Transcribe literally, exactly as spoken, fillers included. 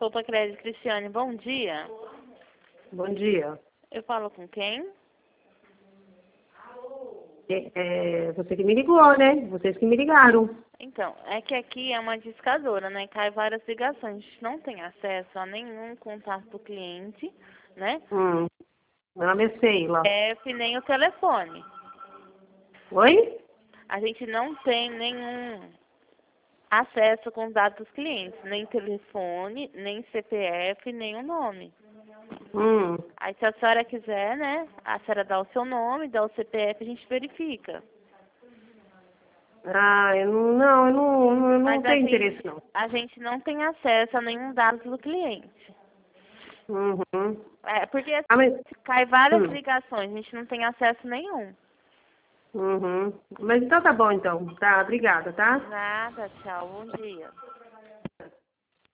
Poupa Crédito, Cristiane, bom dia. Bom dia. Eu falo com quem? É, é, você que me ligou, né? Vocês que me ligaram. Então, é que aqui é uma discadora, né? Cai várias ligações. A gente não tem acesso a nenhum contato do cliente, né? Hum. Meu nome é Sheila. É, nem o telefone. Oi? A gente não tem nenhum acesso com os dados dos clientes, nem telefone, nem C P F, nem o nome. Hum. Aí se a senhora quiser, né, a senhora dá o seu nome, dá o C P F, a gente verifica. Ah, eu não, não, eu não, eu não Mas a tenho gente, interesse, não. a gente não tem acesso a nenhum dado do cliente. Uhum. É, porque Ah, mas... cai várias Hum. ligações, a gente não tem acesso nenhum. Uhum. Mas então tá bom, então. Tá, obrigada, tá? Nada, tchau, bom dia.